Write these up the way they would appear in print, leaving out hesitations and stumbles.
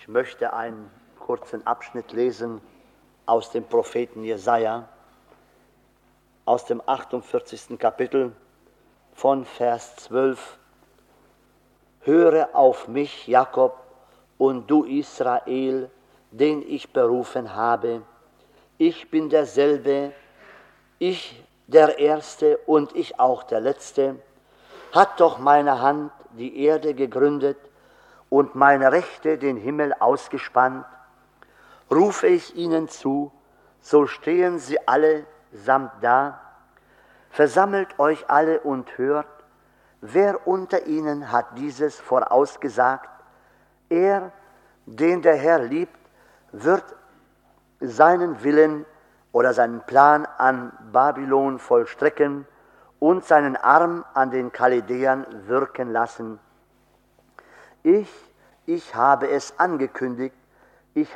Ich möchte einen kurzen Abschnitt lesen aus dem Propheten Jesaja, aus dem 48. Kapitel von Vers 12. Höre auf mich, Jakob, und du Israel, den ich berufen habe. Ich bin derselbe, ich der Erste und ich auch der Letzte. Hat doch meine Hand die Erde gegründet und meine Rechte den Himmel ausgespannt. Rufe ich ihnen zu, so stehen sie alle samt da. Versammelt euch alle und hört, wer unter ihnen hat dieses vorausgesagt? Er, den der Herr liebt, wird seinen Willen oder seinen Plan an Babylon vollstrecken und seinen Arm an den Chaldäern wirken lassen. Ich habe es angekündigt, ich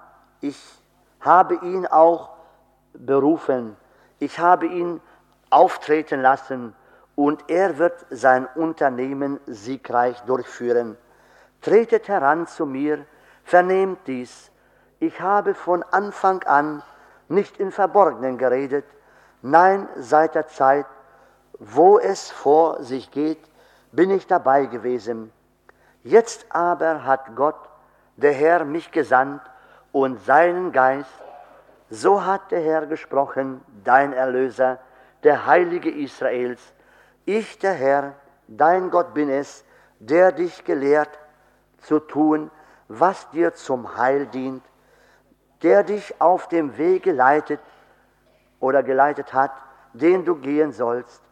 habe ihn auch berufen, ich habe ihn auftreten lassen und er wird sein Unternehmen siegreich durchführen. Tretet heran zu mir, vernehmt dies. Ich habe von Anfang an nicht im Verborgenen geredet, nein, seit der Zeit, wo es vor sich geht, bin ich dabei gewesen. Jetzt aber hat Gott, der Herr, mich gesandt und seinen Geist, so hat der Herr gesprochen, dein Erlöser, der Heilige Israels. Ich, der Herr, dein Gott bin es, der dich gelehrt zu tun, was dir zum Heil dient, der dich auf dem Wege geleitet hat, den du gehen sollst.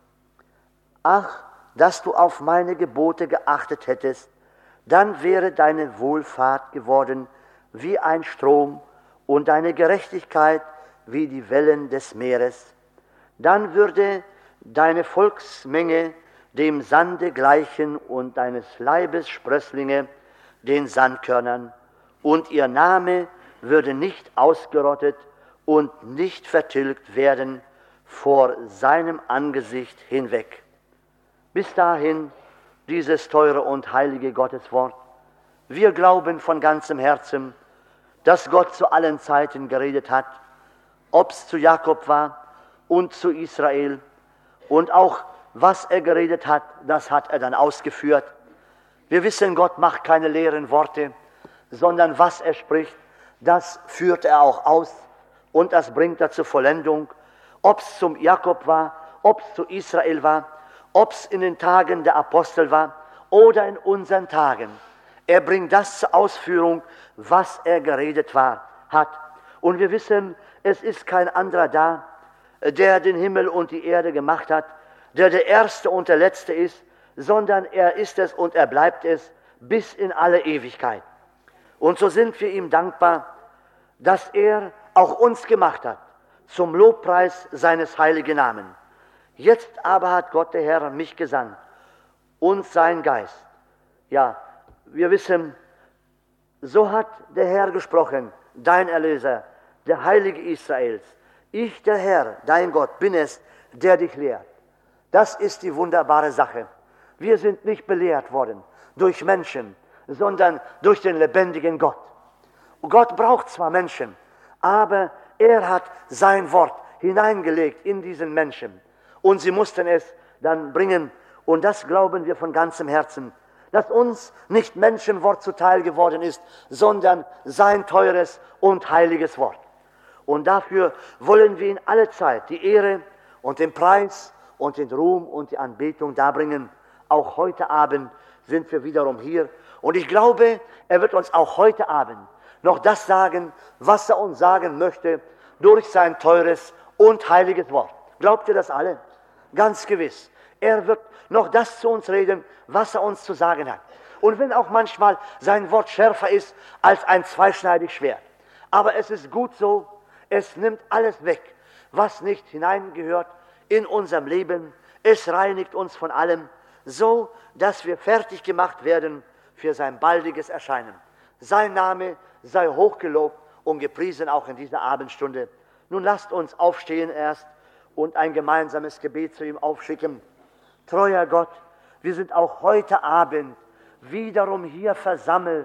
Ach, dass du auf meine Gebote geachtet hättest, dann wäre deine Wohlfahrt geworden wie ein Strom und deine Gerechtigkeit wie die Wellen des Meeres. Dann würde deine Volksmenge dem Sande gleichen und deines Leibes Sprösslinge den Sandkörnern, und ihr Name würde nicht ausgerottet und nicht vertilgt werden vor seinem Angesicht hinweg. Bis dahin dieses teure und heilige Gotteswort. Wir glauben von ganzem Herzen, dass Gott zu allen Zeiten geredet hat, ob es zu Jakob war und zu Israel, und auch was er geredet hat, das hat er dann ausgeführt. Wir wissen, Gott macht keine leeren Worte, sondern was er spricht, das führt er auch aus und das bringt er zur Vollendung. Ob es zum Jakob war, ob es zu Israel war, ob es in den Tagen der Apostel war oder in unseren Tagen. Er bringt das zur Ausführung, was er geredet hat. Und wir wissen, es ist kein anderer da, der den Himmel und die Erde gemacht hat, der Erste und der Letzte ist, sondern er ist es und er bleibt es bis in alle Ewigkeit. Und so sind wir ihm dankbar, dass er auch uns gemacht hat, zum Lobpreis seines heiligen Namens. Jetzt aber hat Gott, der Herr, mich gesandt und sein Geist. Ja, wir wissen, so hat der Herr gesprochen, dein Erlöser, der Heilige Israels. Ich, der Herr, dein Gott, bin es, der dich lehrt. Das ist die wunderbare Sache. Wir sind nicht belehrt worden durch Menschen, sondern durch den lebendigen Gott. Und Gott braucht zwar Menschen, aber er hat sein Wort hineingelegt in diesen Menschen. Und sie mussten es dann bringen. Und das glauben wir von ganzem Herzen, dass uns nicht Menschenwort zuteil geworden ist, sondern sein teures und heiliges Wort. Und dafür wollen wir in alle Zeit die Ehre und den Preis und den Ruhm und die Anbetung darbringen. Auch heute Abend sind wir wiederum hier. Und ich glaube, er wird uns auch heute Abend noch das sagen, was er uns sagen möchte, durch sein teures und heiliges Wort. Glaubt ihr das alle? Ganz gewiss. Er wird noch das zu uns reden, was er uns zu sagen hat. Und wenn auch manchmal sein Wort schärfer ist als ein zweischneidiges Schwert. Aber es ist gut so, es nimmt alles weg, was nicht hineingehört in unserem Leben. Es reinigt uns von allem, so dass wir fertig gemacht werden für sein baldiges Erscheinen. Sein Name sei hochgelobt und gepriesen auch in dieser Abendstunde. Nun lasst uns aufstehen erst und ein gemeinsames Gebet zu ihm aufschicken. Treuer Gott, wir sind auch heute Abend wiederum hier versammelt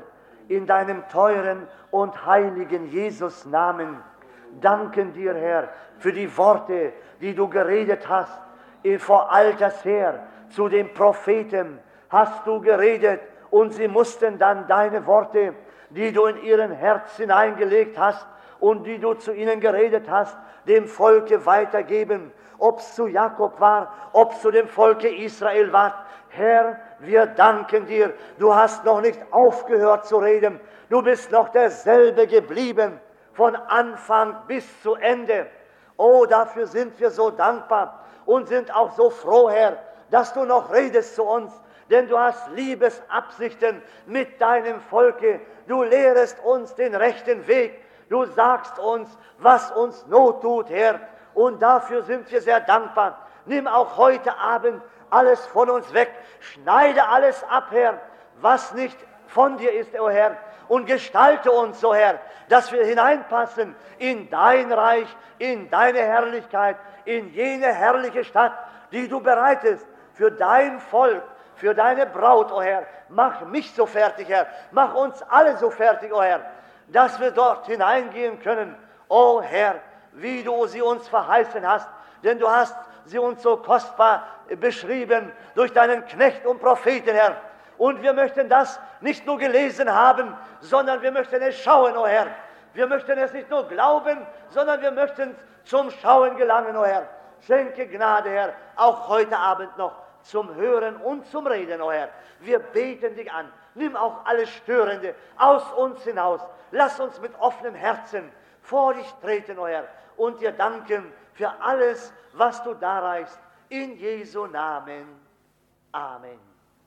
in deinem teuren und heiligen Jesus Namen. Danken dir, Herr, für die Worte, die du geredet hast, vor alters her, zu den Propheten hast du geredet und sie mussten dann deine Worte, die du in ihren Herz hineingelegt hast und die du zu ihnen geredet hast, dem Volke weitergeben. Ob es zu Jakob war, ob es zu dem Volke Israel war. Herr, wir danken dir, du hast noch nicht aufgehört zu reden, du bist noch derselbe geblieben, von Anfang bis zu Ende. Oh, dafür sind wir so dankbar und sind auch so froh, Herr, dass du noch redest zu uns, denn du hast Liebesabsichten mit deinem Volke. Du lehrest uns den rechten Weg. Du sagst uns, was uns Not tut, Herr, und dafür sind wir sehr dankbar. Nimm auch heute Abend alles von uns weg. Schneide alles ab, Herr, was nicht von dir ist, o Herr, und gestalte uns, o Herr, dass wir hineinpassen in dein Reich, in deine Herrlichkeit, in jene herrliche Stadt, die du bereitest für dein Volk, für deine Braut, o Herr. Mach mich so fertig, Herr, mach uns alle so fertig, o Herr, dass wir dort hineingehen können, o Herr, wie du sie uns verheißen hast, denn du hast sie uns so kostbar beschrieben durch deinen Knecht und Propheten, Herr. Und wir möchten das nicht nur gelesen haben, sondern wir möchten es schauen, o Herr. Wir möchten es nicht nur glauben, sondern wir möchten zum Schauen gelangen, o Herr. Schenke Gnade, Herr, auch heute Abend noch zum Hören und zum Reden, o Herr. Wir beten dich an. Nimm auch alles Störende aus uns hinaus. Lass uns mit offenem Herzen vor dich treten, o Herr, und dir danken für alles, was du darreichst. In Jesu Namen. Amen.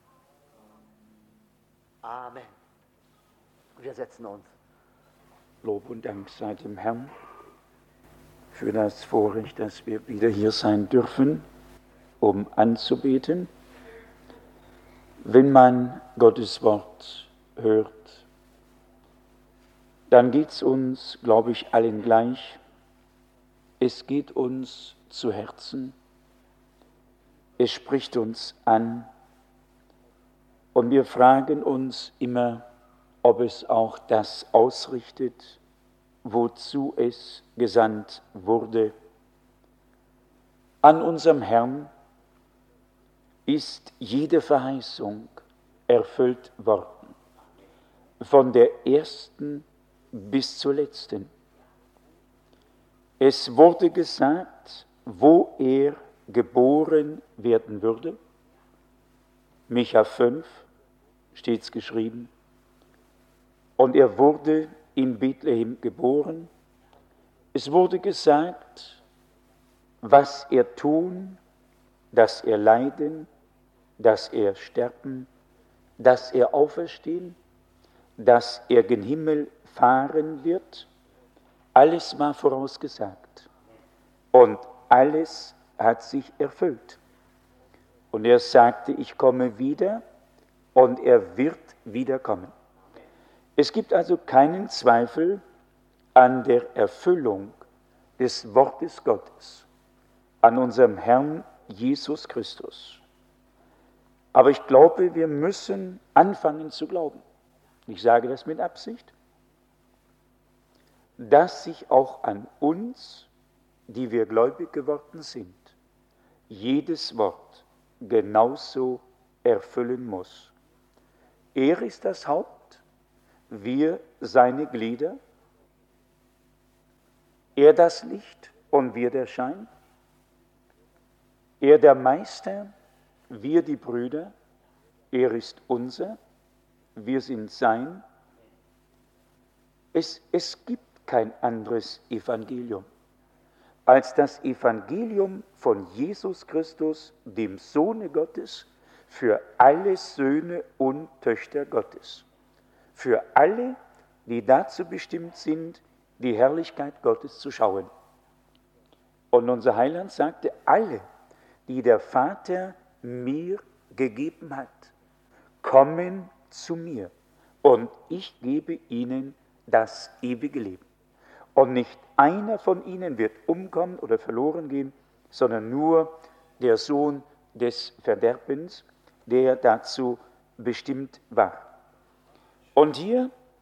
Amen. Wir setzen uns. Lob und Dank sei dem Herrn für das Vorrecht, dass wir wieder hier sein dürfen, um anzubeten. Wenn man Gottes Wort hört, dann geht es uns, glaube ich, allen gleich. Es geht uns zu Herzen. Es spricht uns an. Und wir fragen uns immer, ob es auch das ausrichtet, wozu es gesandt wurde. An unserem Herrn ist jede Verheißung erfüllt worden, von der ersten bis zur letzten. Es wurde gesagt, wo er geboren werden würde. Micha 5 steht es geschrieben. Und er wurde in Bethlehem geboren. Es wurde gesagt, was er tun, dass er leiden, dass er sterben, dass er auferstehen, dass er gen Himmel fahren wird. Alles war vorausgesagt. Und alles hat sich erfüllt. Und er sagte, ich komme wieder und er wird wiederkommen. Es gibt also keinen Zweifel an der Erfüllung des Wortes Gottes, an unserem Herrn Jesus Christus. Aber ich glaube, wir müssen anfangen zu glauben. Ich sage das mit Absicht, dass sich auch an uns, die wir gläubig geworden sind, jedes Wort genauso erfüllen muss. Er ist das Haupt, wir seine Glieder, er das Licht und wir der Schein, er der Meister, wir die Brüder, er ist unser, wir sind sein. Es gibt kein anderes Evangelium als das Evangelium von Jesus Christus, dem Sohne Gottes, für alle Söhne und Töchter Gottes. Für alle, die dazu bestimmt sind, die Herrlichkeit Gottes zu schauen. Und unser Heiland sagte, alle, die der Vater mir gegeben hat, kommen zu mir und ich gebe ihnen das ewige Leben. Und nicht einer von ihnen wird umkommen oder verloren gehen, sondern nur der Sohn des Verderbens, der dazu bestimmt war. Und hier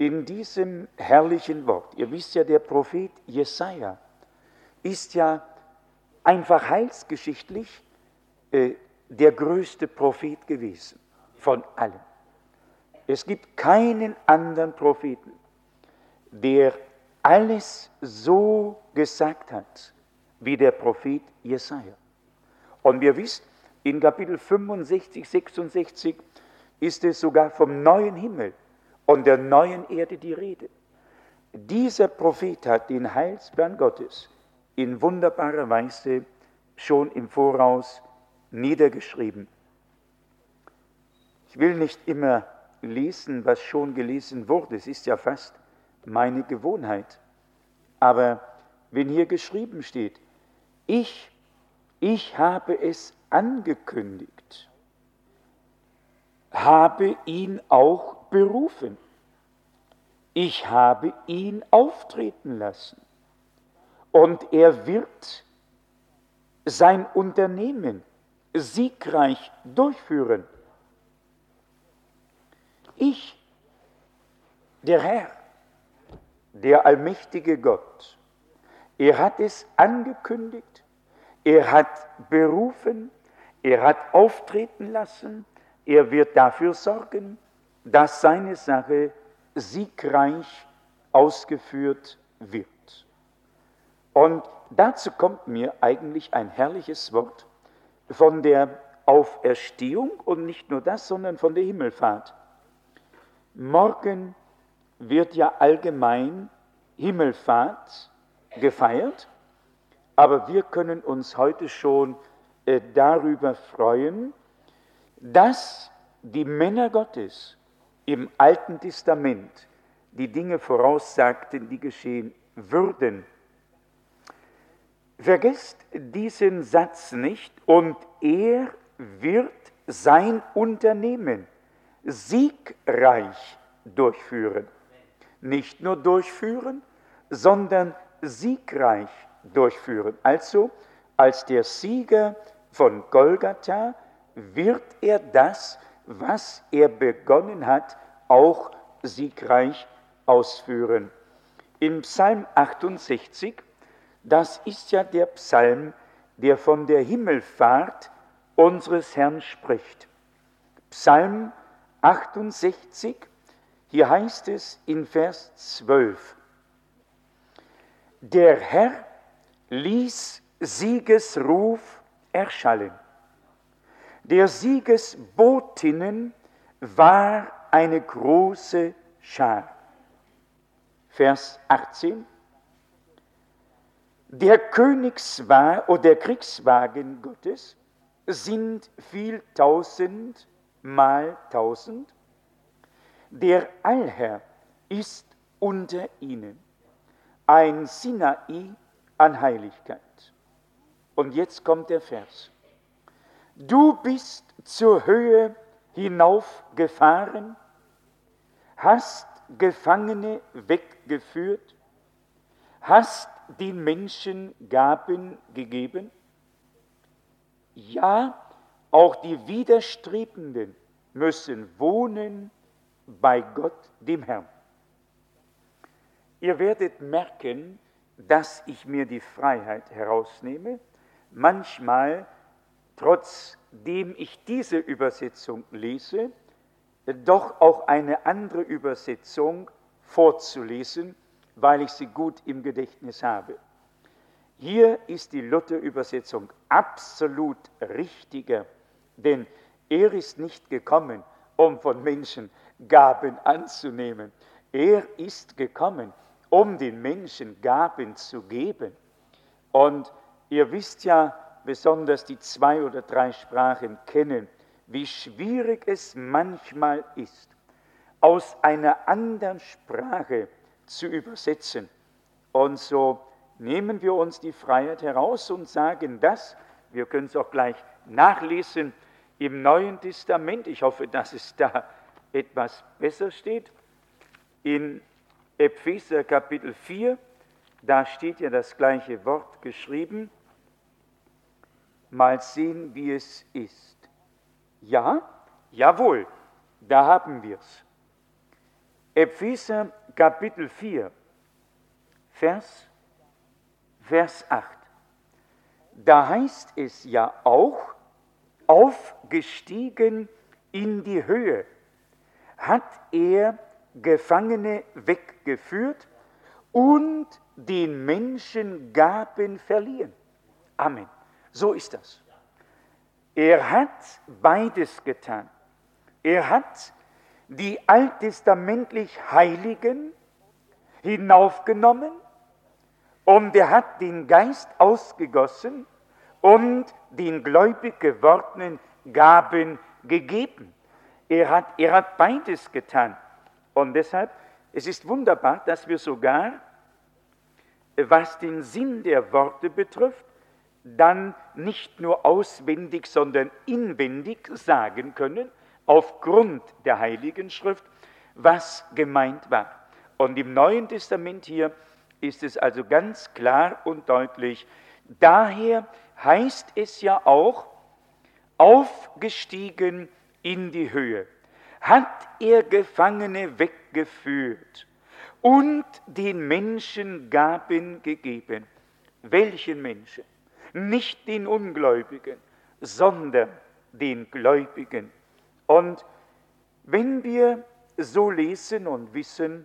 in diesem herrlichen Wort. Ihr wisst ja, der Prophet Jesaja ist ja einfach heilsgeschichtlich der größte Prophet gewesen von allen. Es gibt keinen anderen Propheten, der alles so gesagt hat wie der Prophet Jesaja. Und wir wissen, in Kapitel 65, 66 ist es sogar vom neuen Himmel und der neuen Erde die Rede. Dieser Prophet hat den Heilsplan Gottes in wunderbarer Weise schon im Voraus niedergeschrieben. Ich will nicht immer lesen, was schon gelesen wurde, es ist ja fast meine Gewohnheit. Aber wenn hier geschrieben steht, ich habe es angekündigt, habe ihn auch berufen, ich habe ihn auftreten lassen und er wird sein Unternehmen siegreich durchführen. Ich, der Herr, der allmächtige Gott, er hat es angekündigt, er hat berufen, er hat auftreten lassen, er wird dafür sorgen, dass seine Sache siegreich ausgeführt wird. Und dazu kommt mir eigentlich ein herrliches Wort von der Auferstehung und nicht nur das, sondern von der Himmelfahrt. Morgen wird ja allgemein Himmelfahrt gefeiert, aber wir können uns heute schon darüber freuen, dass die Männer Gottes im Alten Testament die Dinge voraussagten, die geschehen würden. Vergesst diesen Satz nicht, und er wird sein Unternehmen siegreich durchführen. Nicht nur durchführen, sondern siegreich durchführen. Also, als der Sieger von Golgatha wird er das, was er begonnen hat, auch siegreich ausführen. Im Psalm 68, das ist ja der Psalm, der von der Himmelfahrt unseres Herrn spricht. Psalm 68, hier heißt es in Vers 12, der Herr ließ Siegesruf erschallen. Der Siegesbotinnen war eine große Schar. Vers 18. Der der Kriegswagen Gottes sind viel tausend mal tausend. Der Allherr ist unter ihnen, ein Sinai an Heiligkeit. Und jetzt kommt der Vers. Du bist zur Höhe hinaufgefahren, hast Gefangene weggeführt, hast den Menschen Gaben gegeben. Ja, auch die Widerstrebenden müssen wohnen bei Gott, dem Herrn. Ihr werdet merken, dass ich mir die Freiheit herausnehme, manchmal, trotzdem ich diese Übersetzung lese, doch auch eine andere Übersetzung vorzulesen, weil ich sie gut im Gedächtnis habe. Hier ist die Luther-Übersetzung absolut richtiger, denn er ist nicht gekommen, um von Menschen Gaben anzunehmen. Er ist gekommen, um den Menschen Gaben zu geben. Und ihr wisst ja, besonders die 2 oder 3 Sprachen kennen, wie schwierig es manchmal ist, aus einer anderen Sprache zu übersetzen. Und so nehmen wir uns die Freiheit heraus und sagen das, wir können es auch gleich nachlesen im Neuen Testament, ich hoffe, dass es da etwas besser steht, in Epheser Kapitel 4, da steht ja das gleiche Wort geschrieben, mal sehen, wie es ist. Ja, jawohl, da haben wir es. Epheser Kapitel 4, Vers 8. Da heißt es ja auch, aufgestiegen in die Höhe, hat er Gefangene weggeführt und den Menschen Gaben verliehen. Amen. So ist das. Er hat beides getan. Er hat die alttestamentlich Heiligen hinaufgenommen und er hat den Geist ausgegossen und den gläubig gewordenen Gaben gegeben. Er hat beides getan. Und deshalb, es ist wunderbar, dass wir sogar, was den Sinn der Worte betrifft, dann nicht nur auswendig, sondern inwendig sagen können, aufgrund der Heiligen Schrift, was gemeint war. Und im Neuen Testament hier ist es also ganz klar und deutlich, daher heißt es ja auch, aufgestiegen in die Höhe, hat er Gefangene weggeführt und den Menschen Gaben gegeben. Welchen Menschen? Nicht den Ungläubigen, sondern den Gläubigen. Und wenn wir so lesen und wissen,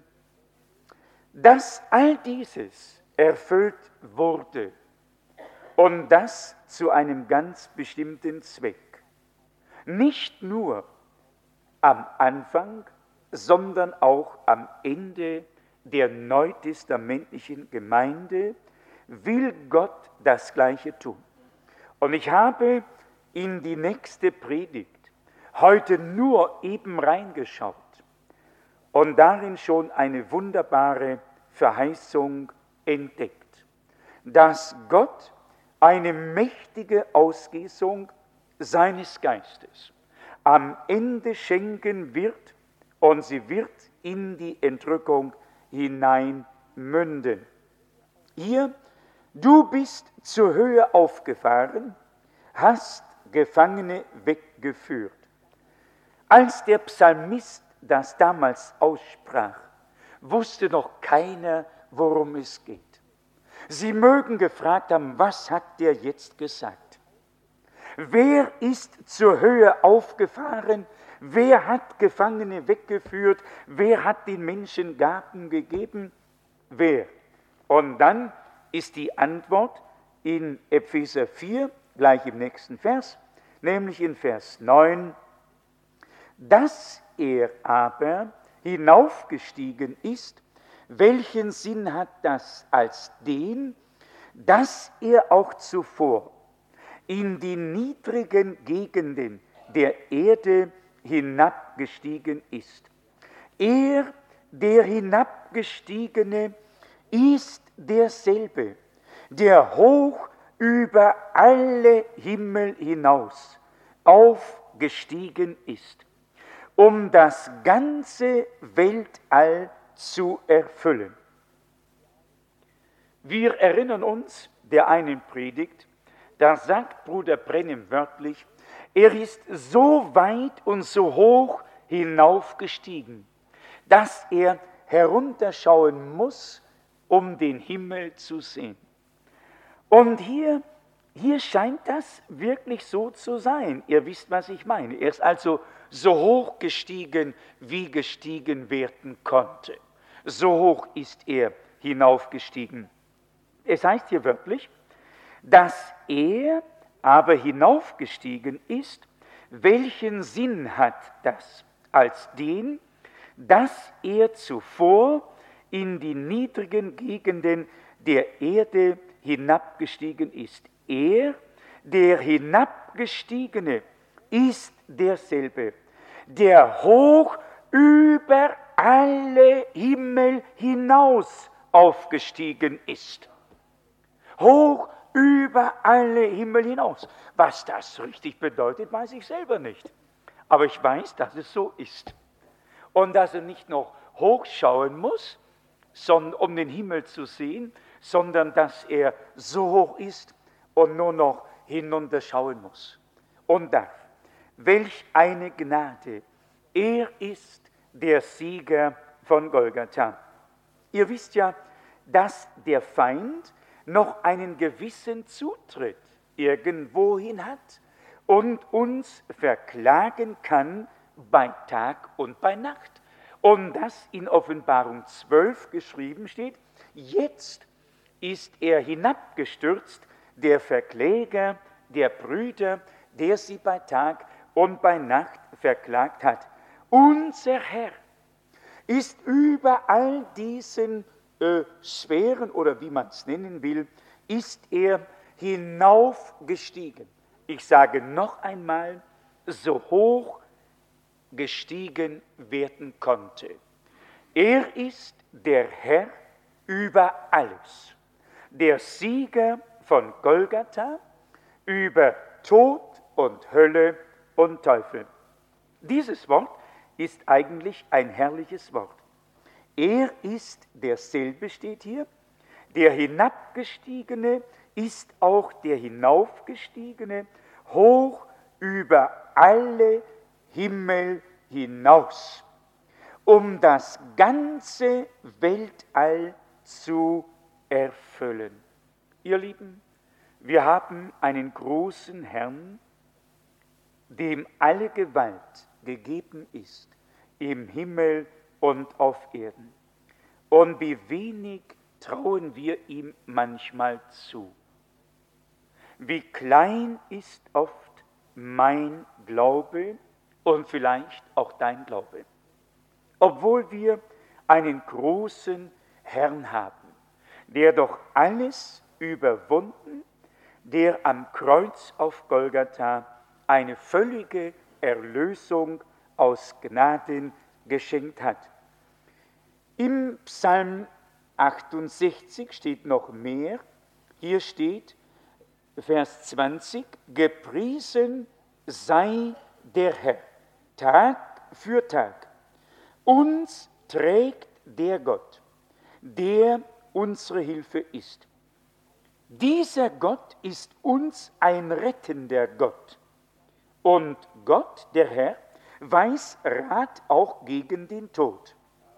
dass all dieses erfüllt wurde und das zu einem ganz bestimmten Zweck, nicht nur am Anfang, sondern auch am Ende der neutestamentlichen Gemeinde, will Gott das Gleiche tun. Und ich habe in die nächste Predigt heute nur eben reingeschaut und darin schon eine wunderbare Verheißung entdeckt, dass Gott eine mächtige Ausgießung seines Geistes am Ende schenken wird und sie wird in die Entrückung hinein münden. Hier, du bist zur Höhe aufgefahren, hast Gefangene weggeführt. Als der Psalmist das damals aussprach, wusste noch keiner, worum es geht. Sie mögen gefragt haben, was hat der jetzt gesagt? Wer ist zur Höhe aufgefahren? Wer hat Gefangene weggeführt? Wer hat den Menschen Gaben gegeben? Wer? Und dann ist die Antwort in Epheser 4, gleich im nächsten Vers, nämlich in Vers 9, dass er aber hinaufgestiegen ist, welchen Sinn hat das als den, dass er auch zuvor in die niedrigen Gegenden der Erde hinabgestiegen ist. Er, der Hinabgestiegene, ist derselbe, der hoch über alle Himmel hinaus aufgestiegen ist, um das ganze Weltall zu erfüllen. Wir erinnern uns der einen Predigt, da sagt Bruder Brennim wörtlich, er ist so weit und so hoch hinaufgestiegen, dass er herunterschauen muss, um den Himmel zu sehen. Und hier scheint das wirklich so zu sein. Ihr wisst, was ich meine. Er ist also so hoch gestiegen, wie gestiegen werden konnte. So hoch ist er hinaufgestiegen. Es heißt hier wörtlich, dass er aber hinaufgestiegen ist. Welchen Sinn hat das? Als den, dass er zuvor in die niedrigen Gegenden der Erde hinabgestiegen ist. Er, der Hinabgestiegene, ist derselbe, der hoch über alle Himmel hinaus aufgestiegen ist. Hoch über alle Himmel hinaus. Was das richtig bedeutet, weiß ich selber nicht. Aber ich weiß, dass es so ist. Und dass er nicht noch hochschauen muss, um den Himmel zu sehen, sondern dass er so hoch ist und nur noch hinunterschauen muss. Und darf. Welch eine Gnade! Er ist der Sieger von Golgatha. Ihr wisst ja, dass der Feind noch einen gewissen Zutritt irgendwohin hat und uns verklagen kann bei Tag und bei Nacht. Und das in Offenbarung 12 geschrieben steht, jetzt ist er hinabgestürzt, der Verkläger der Brüder, der sie bei Tag und bei Nacht verklagt hat. Unser Herr ist über all diesen Sphären, oder wie man es nennen will, ist er hinaufgestiegen. Ich sage noch einmal, so hoch gestiegen werden konnte. Er ist der Herr über alles, der Sieger von Golgatha, über Tod und Hölle und Teufel. Dieses Wort ist eigentlich ein herrliches Wort. Er ist derselbe, steht hier, der Hinabgestiegene ist auch der Hinaufgestiegene, hoch über alle Himmel hinaus, um das ganze Weltall zu erfüllen. Ihr Lieben, wir haben einen großen Herrn, dem alle Gewalt gegeben ist, im Himmel und auf Erden. Und wie wenig trauen wir ihm manchmal zu. Wie klein ist oft mein Glaube und vielleicht auch dein Glaube. Obwohl wir einen großen Herrn haben, der doch alles überwunden, der am Kreuz auf Golgatha eine völlige Erlösung aus Gnaden geschenkt hat. Im Psalm 68 steht noch mehr. Hier steht, Vers 20, gepriesen sei der Herr, Tag für Tag. Uns trägt der Gott, der unsere Hilfe ist. Dieser Gott ist uns ein rettender Gott. Und Gott, der Herr, weiß Rat auch gegen den Tod.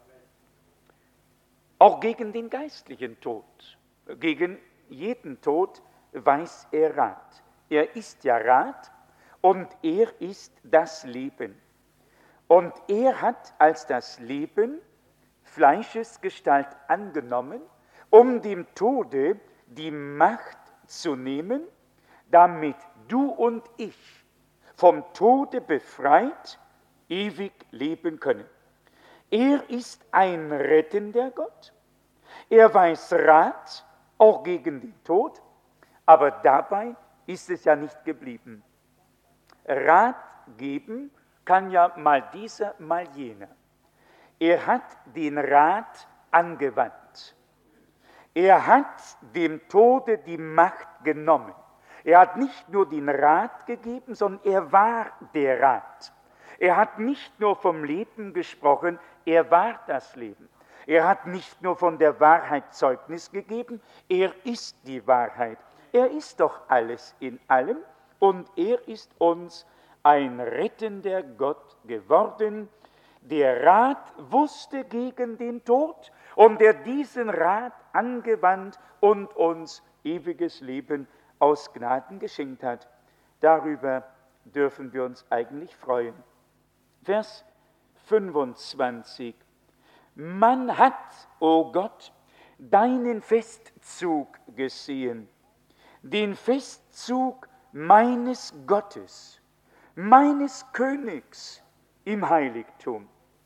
Auch gegen den geistlichen Tod. Gegen jeden Tod weiß er Rat. Er ist ja Rat und er ist das Leben. Und er hat als das Leben Fleischesgestalt angenommen, um dem Tode die Macht zu nehmen, damit du und ich vom Tode befreit ewig leben können. Er ist ein rettender Gott. Er weiß Rat, auch gegen den Tod, aber dabei ist es ja nicht geblieben. Rat geben kann ja mal dieser, mal jener. Er hat den Rat angewandt. Er hat dem Tode die Macht genommen. Er hat nicht nur den Rat gegeben, sondern er war der Rat. Er hat nicht nur vom Leben gesprochen, er war das Leben. Er hat nicht nur von der Wahrheit Zeugnis gegeben, er ist die Wahrheit. Er ist doch alles in allem und er ist uns ein rettender Gott geworden, der Rat wusste gegen den Tod und der diesen Rat angewandt und uns ewiges Leben aus Gnaden geschenkt hat. Darüber dürfen wir uns eigentlich freuen. Vers 25. Man hat, o Gott, deinen Festzug gesehen, den Festzug meines Gottes, meines Königs im Heiligtum.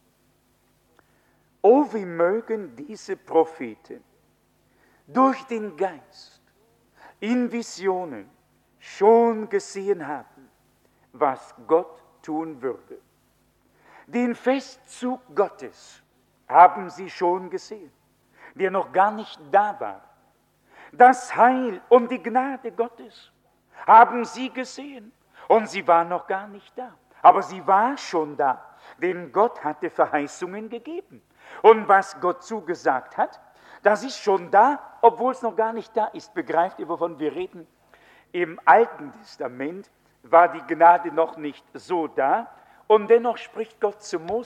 O, wie mögen diese Propheten durch den Geist in Visionen schon gesehen haben, was Gott tun würde. Den Festzug Gottes haben sie schon gesehen, der noch gar nicht da war. Das Heil und die Gnade Gottes haben sie gesehen und sie war noch gar nicht da. Aber sie war schon da, denn Gott hatte Verheißungen gegeben. Und was Gott zugesagt hat, das ist schon da, obwohl es noch gar nicht da ist. Begreift ihr, wovon wir reden? Im Alten Testament war die Gnade noch nicht so da und dennoch spricht Gott zu Mose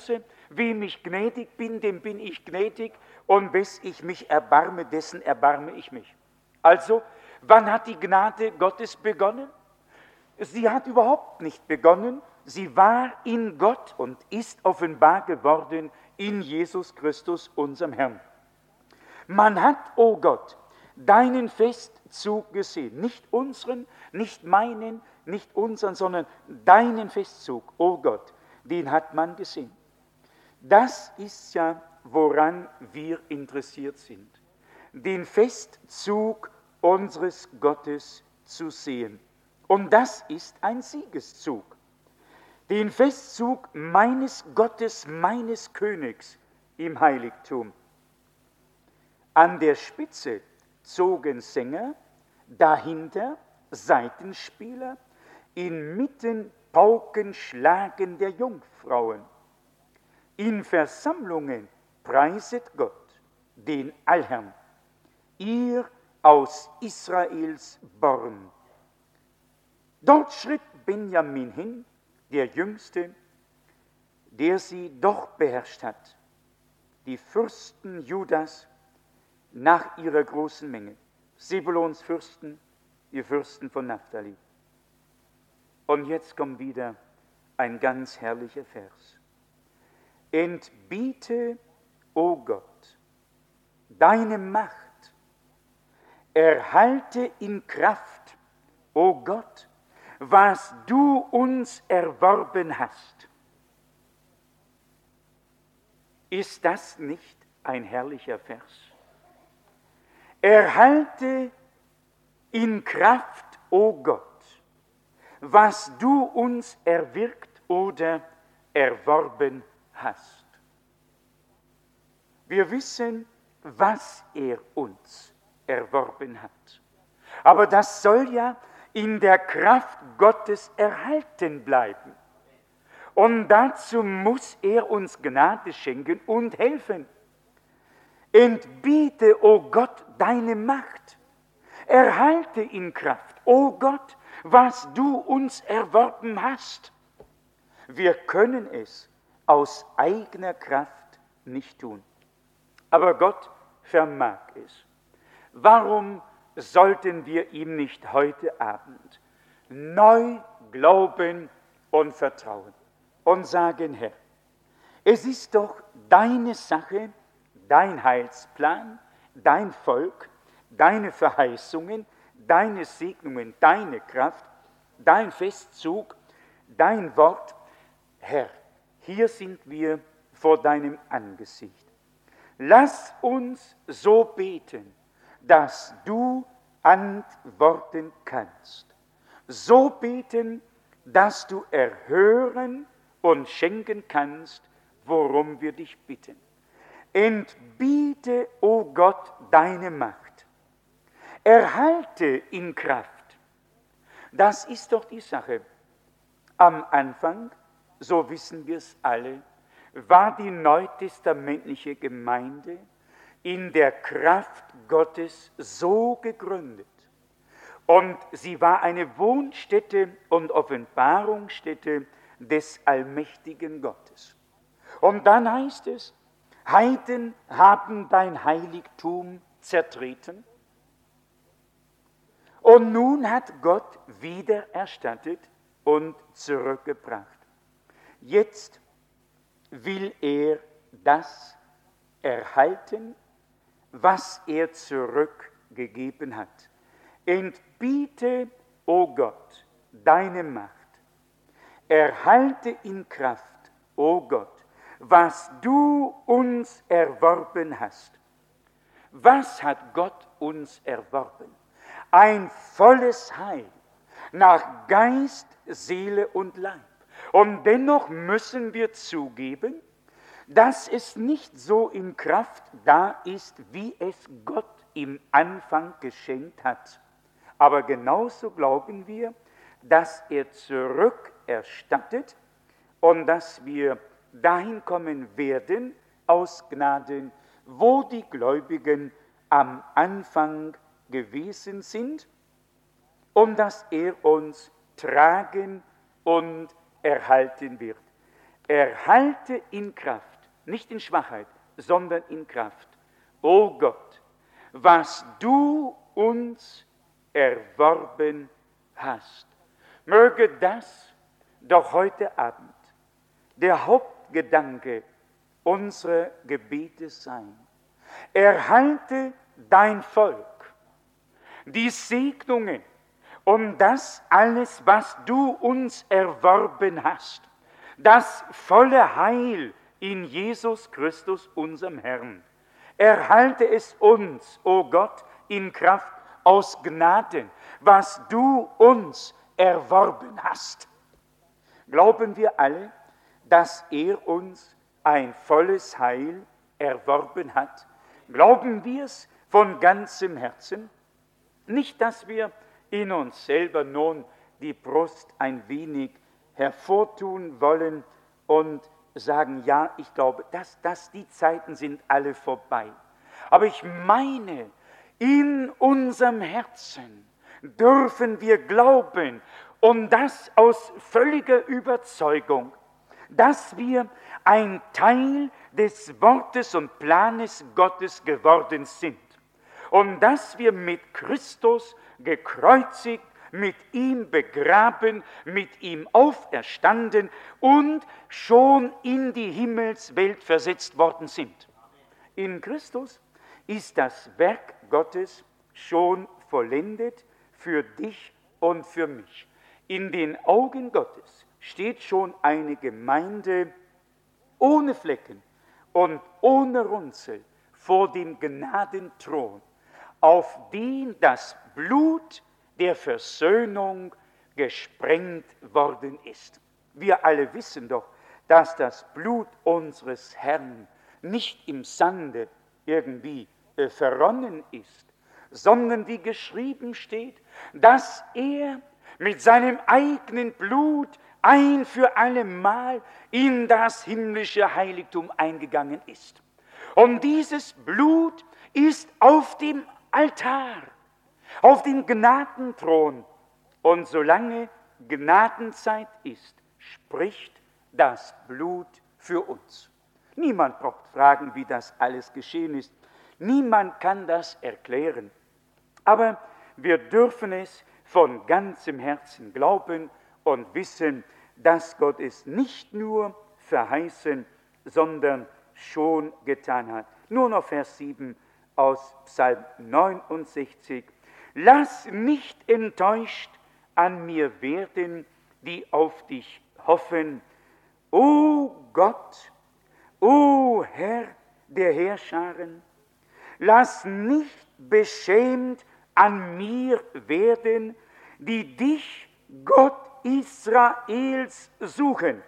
Wem ich gnädig bin, dem bin ich gnädig, und wes ich mich erbarme, dessen erbarme ich mich. Also, wann hat die Gnade Gottes begonnen? Sie hat überhaupt nicht begonnen, sie war in Gott und ist offenbar geworden in Jesus Christus, unserem Herrn. Man hat, o Gott, deinen Festzug gesehen, nicht unseren, nicht meinen, nicht unseren, sondern deinen Festzug, o Gott, den hat man gesehen. Das ist ja, woran wir interessiert sind, den Festzug unseres Gottes zu sehen. Und das ist ein Siegeszug. Den Festzug meines Gottes, meines Königs im Heiligtum. An der Spitze zogen Sänger, dahinter Saitenspieler, inmitten Paukenschlagen der Jungfrauen. In Versammlungen preiset Gott, den Allherrn, ihr aus Israels Born. Dort schritt Benjamin hin, der Jüngste, der sie doch beherrscht hat, die Fürsten Judas nach ihrer großen Menge, Sebulons Fürsten, die Fürsten von Naphtali. Und jetzt kommt wieder ein ganz herrlicher Vers. Entbiete, o Gott, deine Macht, erhalte in Kraft, o Gott, was du uns erworben hast. Ist das nicht ein herrlicher Vers? Erhalte in Kraft, o Gott, was du uns erwirkt oder erworben hast. Wir wissen, was er uns erworben hat. Aber das soll ja in der Kraft Gottes erhalten bleiben. Und dazu muss er uns Gnade schenken und helfen. Entbiete, o Gott, deine Macht. Erhalte in Kraft, o Gott, was du uns erworben hast. Wir können es aus eigener Kraft nicht tun. Aber Gott vermag es. Warum sollten wir ihm nicht heute Abend neu glauben und vertrauen und sagen, Herr, es ist doch deine Sache, dein Heilsplan, dein Volk, deine Verheißungen, deine Segnungen, deine Kraft, dein Festzug, dein Wort. Herr, hier sind wir vor deinem Angesicht. Lass uns so beten, dass du antworten kannst. So beten, dass du erhören und schenken kannst, worum wir dich bitten. Entbiete, o Gott, deine Macht. Erhalte in Kraft. Das ist doch die Sache. Am Anfang, so wissen wir es alle, war die neutestamentliche Gemeinde in der Kraft Gottes so gegründet. Und sie war eine Wohnstätte und Offenbarungsstätte des allmächtigen Gottes. Und dann heißt es, Heiden haben dein Heiligtum zertreten. Und nun hat Gott wiedererstattet und zurückgebracht. Jetzt will er das erhalten, was er zurückgegeben hat. Entbiete, o Gott, deine Macht. Erhalte in Kraft, o Gott, was du uns erworben hast. Was hat Gott uns erworben? Ein volles Heil nach Geist, Seele und Leib. Und dennoch müssen wir zugeben, dass es nicht so in Kraft da ist, wie es Gott im Anfang geschenkt hat. Aber genauso glauben wir, dass er zurückerstattet und dass wir dahin kommen werden, aus Gnaden, wo die Gläubigen am Anfang gewesen sind und dass er uns tragen und erhalten wird. Erhalte in Kraft, nicht in Schwachheit, sondern in Kraft. O Gott, was du uns erworben hast, möge das doch heute Abend der Hauptgedanke unserer Gebete sein. Erhalte dein Volk, die Segnungen und das alles, was du uns erworben hast, das volle Heil in Jesus Christus, unserem Herrn. Erhalte es uns, o Gott, in Kraft aus Gnaden, was du uns erworben hast. Glauben wir alle, dass er uns ein volles Heil erworben hat? Glauben wir es von ganzem Herzen? Nicht, dass wir in uns selber nun die Brust ein wenig hervortun wollen und sagen, ja, ich glaube, die Zeiten sind alle vorbei. Aber ich meine, in unserem Herzen dürfen wir glauben, und das aus völliger Überzeugung, dass wir ein Teil des Wortes und Planes Gottes geworden sind und dass wir mit Christus gekreuzigt, mit ihm begraben, mit ihm auferstanden und schon in die Himmelswelt versetzt worden sind. In Christus ist das Werk Gottes schon vollendet für dich und für mich. In den Augen Gottes steht schon eine Gemeinde ohne Flecken und ohne Runzel vor dem Gnadenthron, auf den das Blut der Versöhnung gesprengt worden ist. Wir alle wissen doch, dass das Blut unseres Herrn nicht im Sande irgendwie verronnen ist, sondern wie geschrieben steht, dass er mit seinem eigenen Blut ein für allemal in das himmlische Heiligtum eingegangen ist. Und dieses Blut ist auf dem Altar, auf dem Gnadenthron. Und solange Gnadenzeit ist, spricht das Blut für uns. Niemand braucht fragen, wie das alles geschehen ist. Niemand kann das erklären. Aber wir dürfen es von ganzem Herzen glauben und wissen, dass Gott es nicht nur verheißen, sondern schon getan hat. Nur noch Vers 7 aus Psalm 69. Lass nicht enttäuscht an mir werden, die auf dich hoffen. O Gott, o Herr der Heerscharen, lass nicht beschämt an mir werden, die dich, Gott Israels, suchen.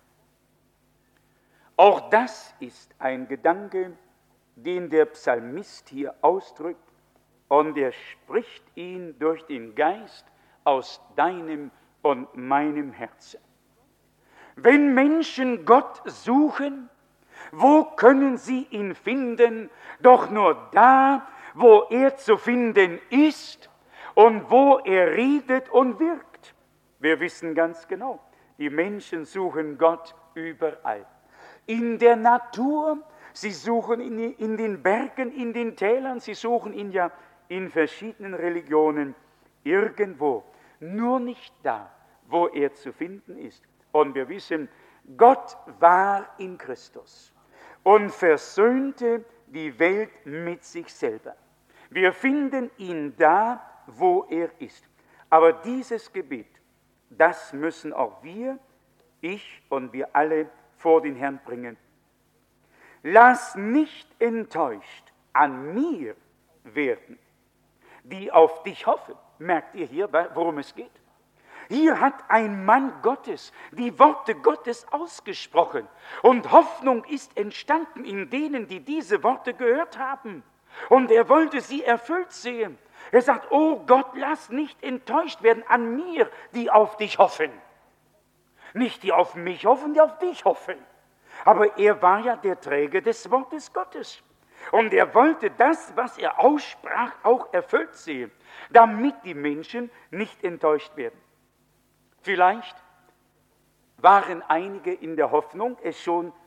Auch das ist ein Gedanke, den der Psalmist hier ausdrückt, und er spricht ihn durch den Geist aus deinem und meinem Herzen. Wenn Menschen Gott suchen, wo können sie ihn finden? Doch nur da, wo er zu finden ist und wo er redet und wirkt. Wir wissen ganz genau, die Menschen suchen Gott überall. In der Natur, sie suchen ihn in den Bergen, in den Tälern, sie suchen ihn ja in verschiedenen Religionen, irgendwo, nur nicht da, wo er zu finden ist. Und wir wissen, Gott war in Christus und versöhnte die Welt mit sich selber. Wir finden ihn da, wo er ist. Aber dieses Gebet, das müssen auch wir, ich und wir alle vor den Herrn bringen. Lass nicht enttäuscht an mir werden, die auf dich hoffen. Merkt ihr hier, worum es geht? Hier hat ein Mann Gottes die Worte Gottes ausgesprochen und Hoffnung ist entstanden in denen, die diese Worte gehört haben. Und er wollte sie erfüllt sehen. Er sagt, oh Gott, lass nicht enttäuscht werden an mir, die auf dich hoffen. Nicht die auf mich hoffen, die auf dich hoffen. Aber er war ja der Träger des Wortes Gottes. Und er wollte das, was er aussprach, auch erfüllt sehen, damit die Menschen nicht enttäuscht werden. Vielleicht waren einige in der Hoffnung, es schon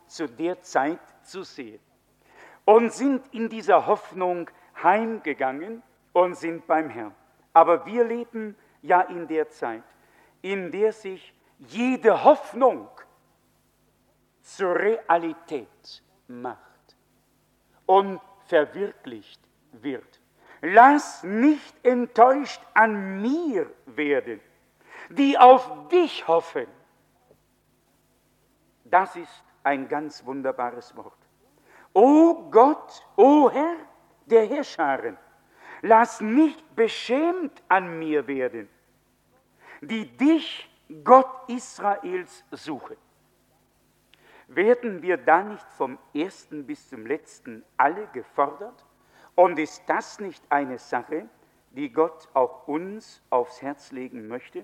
zu der Zeit zu sehen. Und sind in dieser Hoffnung heimgegangen und sind beim Herrn. Aber wir leben ja in der Zeit, in der sich jede Hoffnung zur Realität macht und verwirklicht wird. Lass nicht enttäuscht an mir werden, die auf dich hoffen. Das ist ein ganz wunderbares Wort. O Gott, o Herr der Heerscharen, lass nicht beschämt an mir werden, die dich, Gott Israels, suchen. Werden wir da nicht vom ersten bis zum letzten alle gefordert? Und ist das nicht eine Sache, die Gott auch uns aufs Herz legen möchte?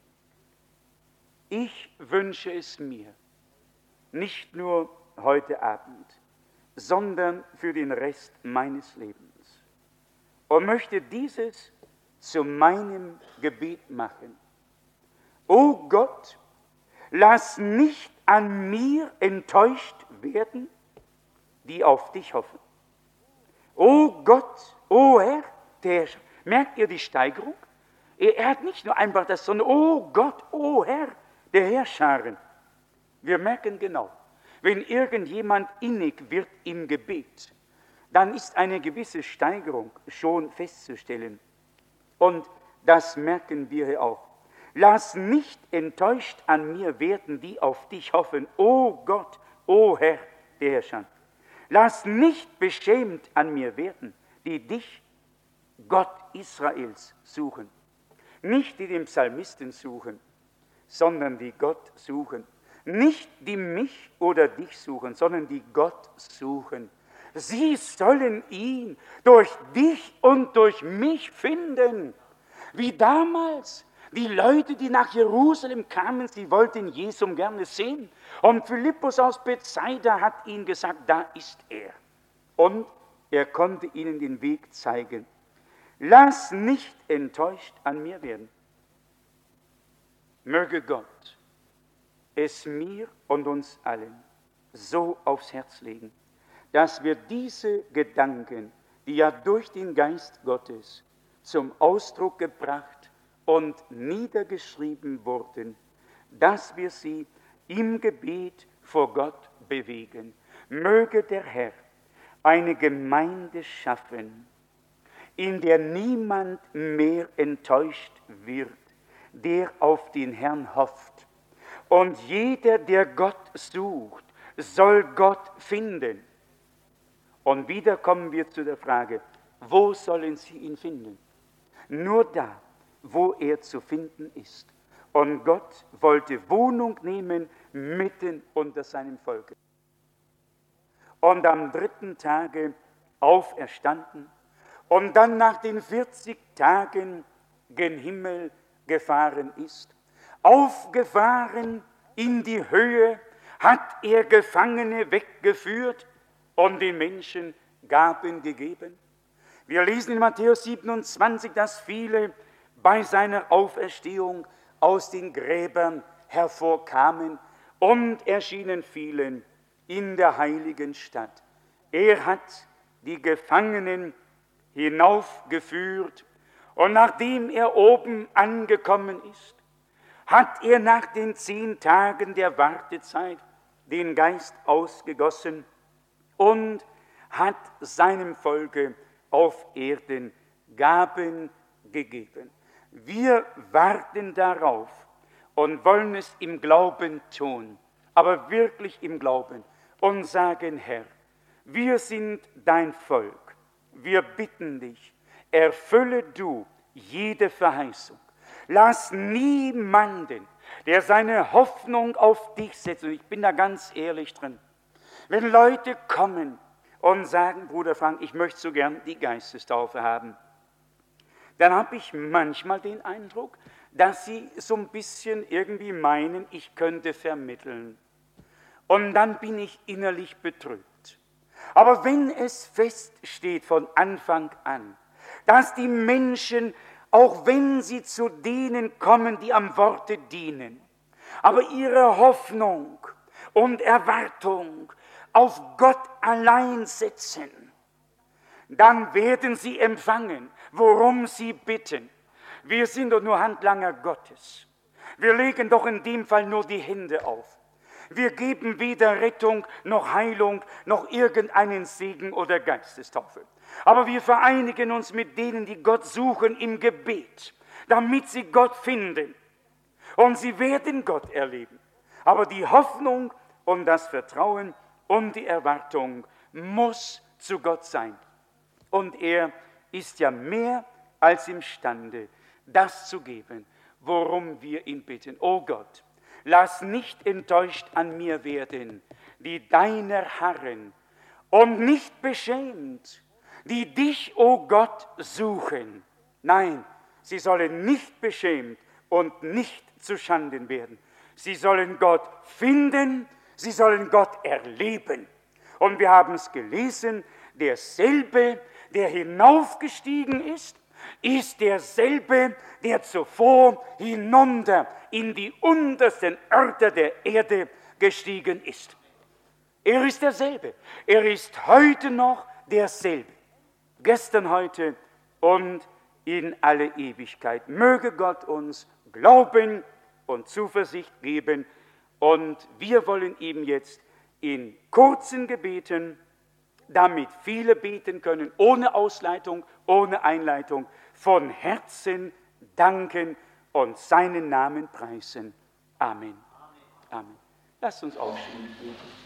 Ich wünsche es mir, nicht nur heute Abend, sondern für den Rest meines Lebens. Und möchte dieses zu meinem Gebet machen. O Gott, lass nicht an mir enttäuscht werden, die auf dich hoffen. O Gott, o Herr, der Herrscher. Merkt ihr die Steigerung? Er hat nicht nur einfach das, sondern o Gott, o Herr, der Herrscharen. Wir merken genau, wenn irgendjemand innig wird im Gebet, dann ist eine gewisse Steigerung schon festzustellen. Und das merken wir hier auch. Lass nicht enttäuscht an mir werden, die auf dich hoffen, o Gott, o Herr, der Herrscher. Lass nicht beschämt an mir werden, die dich, Gott Israels, suchen. Nicht die den Psalmisten suchen, sondern die Gott suchen. Nicht die mich oder dich suchen, sondern die Gott suchen. Sie sollen ihn durch dich und durch mich finden. Wie damals die Leute, die nach Jerusalem kamen, sie wollten Jesum gerne sehen. Und Philippus aus Bethsaida hat ihnen gesagt, da ist er. Und er konnte ihnen den Weg zeigen. Lass nicht enttäuscht an mir werden. Möge Gott es mir und uns allen so aufs Herz legen, dass wir diese Gedanken, die ja durch den Geist Gottes zum Ausdruck gebracht und niedergeschrieben wurden, dass wir sie im Gebet vor Gott bewegen. Möge der Herr eine Gemeinde schaffen, in der niemand mehr enttäuscht wird, der auf den Herrn hofft. Und jeder, der Gott sucht, soll Gott finden. Und wieder kommen wir zu der Frage, wo sollen sie ihn finden? Nur da, wo er zu finden ist. Und Gott wollte Wohnung nehmen mitten unter seinem Volke. Und am 3. Tage auferstanden und dann nach den 40 Tagen gen Himmel gefahren ist. Aufgefahren in die Höhe hat er Gefangene weggeführt und den Menschen Gaben gegeben. Wir lesen in Matthäus 27, dass viele bei seiner Auferstehung aus den Gräbern hervorkamen und erschienen vielen in der heiligen Stadt. Er hat die Gefangenen hinaufgeführt und nachdem er oben angekommen ist, hat er nach den 10 Tagen der Wartezeit den Geist ausgegossen und hat seinem Volke auf Erden Gaben gegeben. Wir warten darauf und wollen es im Glauben tun, aber wirklich im Glauben und sagen, Herr, wir sind dein Volk, wir bitten dich, erfülle du jede Verheißung. Lass niemanden, der seine Hoffnung auf dich setzt, und ich bin da ganz ehrlich drin, wenn Leute kommen und sagen, Bruder Frank, ich möchte so gern die Geistestaufe haben, dann habe ich manchmal den Eindruck, dass sie so ein bisschen irgendwie meinen, ich könnte vermitteln. Und dann bin ich innerlich betrübt. Aber wenn es feststeht von Anfang an, dass die Menschen, auch wenn sie zu denen kommen, die am Worte dienen, aber ihre Hoffnung und Erwartung auf Gott allein setzen, dann werden sie empfangen, worum sie bitten. Wir sind doch nur Handlanger Gottes. Wir legen doch in dem Fall nur die Hände auf. Wir geben weder Rettung noch Heilung noch irgendeinen Segen oder Geistestaufe. Aber wir vereinigen uns mit denen, die Gott suchen im Gebet, damit sie Gott finden. Und sie werden Gott erleben. Aber die Hoffnung und das Vertrauen und die Erwartung muss zu Gott sein. Und er ist ja mehr als imstande, das zu geben, worum wir ihn bitten. O Gott, lass nicht enttäuscht an mir werden, die deiner harren, und nicht beschämt, die dich, o Gott, suchen. Nein, sie sollen nicht beschämt und nicht zu Schanden werden. Sie sollen Gott finden, sie sollen Gott erleben. Und wir haben es gelesen, derselbe, der hinaufgestiegen ist derselbe, der zuvor hinunter in die untersten Örter der Erde gestiegen ist. Er ist derselbe. Er ist heute noch derselbe. Gestern, heute und in alle Ewigkeit. Möge Gott uns Glauben und Zuversicht geben. Und wir wollen ihm jetzt in kurzen Gebeten, damit viele beten können, ohne Ausleitung, ohne Einleitung, von Herzen danken und seinen Namen preisen. Amen. Amen. Lasst uns aufstehen.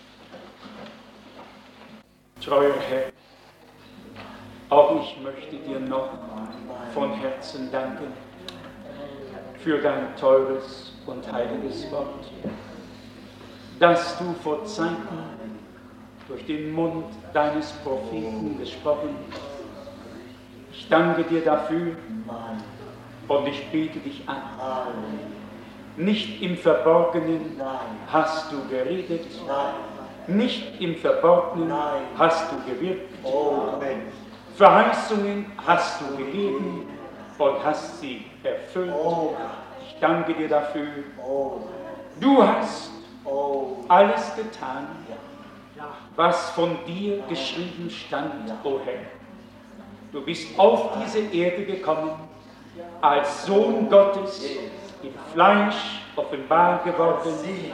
Treuer Herr, auch ich möchte dir noch von Herzen danken für dein teures und heiliges Wort, das du vor Zeiten durch den Mund deines Propheten gesprochen. Ich danke dir dafür und ich bete dich an. Nicht im Verborgenen hast du geredet, nicht im Verborgenen hast du gewirkt. Verheißungen hast du gegeben und hast sie erfüllt. Ich danke dir dafür. Du hast alles getan, was von dir geschrieben stand, o Herr. Du bist auf diese Erde gekommen, als Sohn Gottes, im Fleisch offenbar geworden,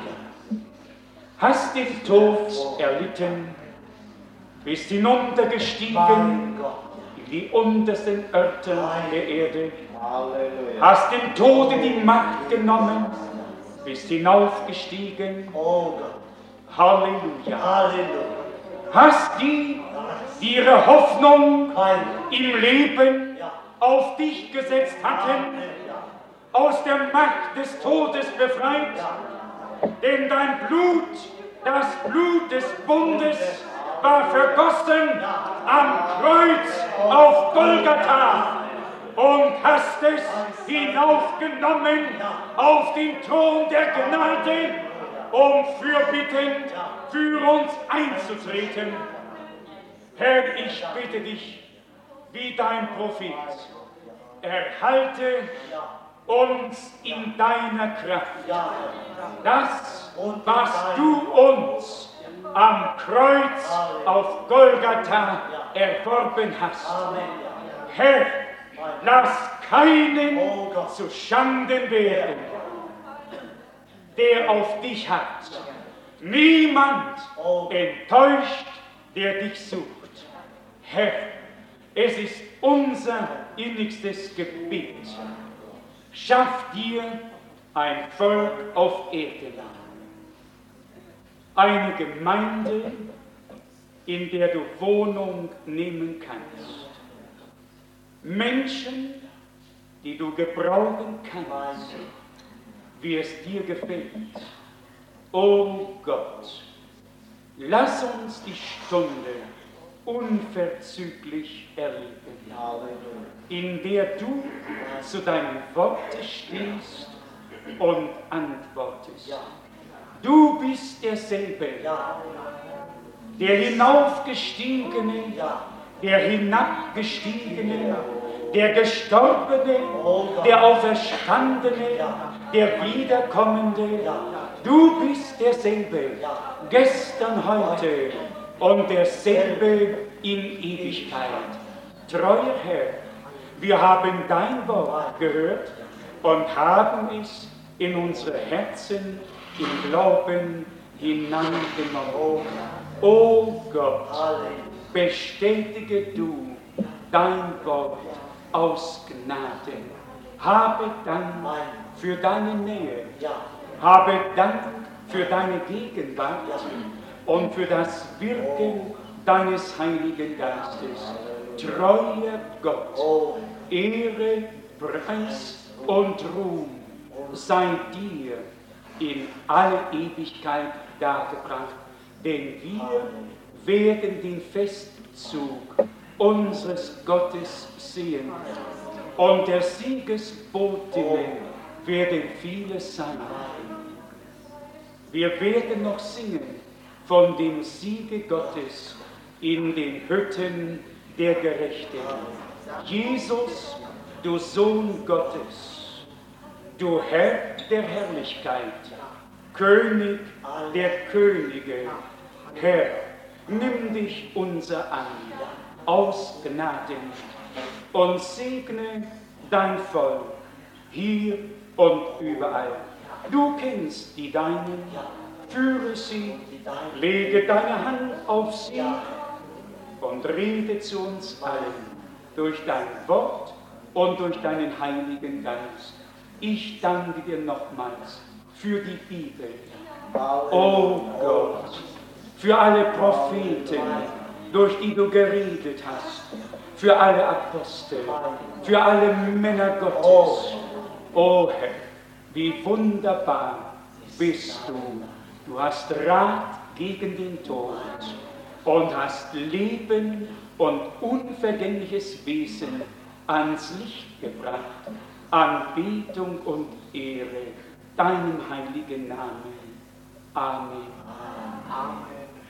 hast den Tod erlitten, bist hinuntergestiegen in die untersten Örter der Erde, hast dem Tode die Macht genommen, bist hinaufgestiegen. Halleluja. Halleluja. Hast die ihre Hoffnung im Leben auf dich gesetzt hatten, aus der Macht des Todes befreit, denn dein Blut, das Blut des Bundes, war vergossen am Kreuz auf Golgatha und hast es hinaufgenommen auf den Thron der Gnade, um fürbittend für uns einzutreten. Herr, ich bitte dich, wie dein Prophet, erhalte uns in deiner Kraft. Das, was du uns am Kreuz auf Golgatha erworben hast. Herr, lass keinen zu Schanden werden, der auf dich hat. Niemand enttäuscht, der dich sucht. Herr, es ist unser innigstes Gebet. Schaff dir ein Volk auf Erden. Eine Gemeinde, in der du Wohnung nehmen kannst. Menschen, die du gebrauchen kannst, wie es dir gefällt. O Gott, lass uns die Stunde unverzüglich erleben, in der du zu deinem Worte stehst und antwortest. Du bist derselbe, der Hinaufgestiegene, der Hinabgestiegene, der Gestorbene, der Auferstandene, der Wiederkommende, Du bist derselbe, gestern, heute und derselbe in Ewigkeit. Treuer Herr, wir haben dein Wort gehört und haben es in unsere Herzen im Glauben hineingenommen. O Gott, bestätige du dein Wort aus Gnade. Habe Dank für deine Nähe. Habe Dank für deine Gegenwart und für das Wirken deines Heiligen Geistes. Treuer Gott, Ehre, Preis und Ruhm sei dir in alle Ewigkeit dargebracht, denn wir werden den Festzug unseres Gottes sehen und der Siegesbotinnen werden viele sein. Wir werden noch singen von dem Siege Gottes in den Hütten der Gerechten. Jesus, du Sohn Gottes, du Herr der Herrlichkeit, König der Könige, Herr, nimm dich unser an, aus Gnaden, und segne dein Volk, hier und überall. Du kennst die Deinen, führe sie, lege deine Hand auf sie und rede zu uns allen durch dein Wort und durch deinen Heiligen Geist. Ich danke dir nochmals für die Bibel. O Gott, für alle Propheten, durch die du geredet hast, für alle Apostel, für alle Männer Gottes. O Herr, wie wunderbar bist du. Du hast Rat gegen den Tod und hast Leben und unvergängliches Wesen ans Licht gebracht. Anbetung und Ehre deinem heiligen Namen. Amen. Amen.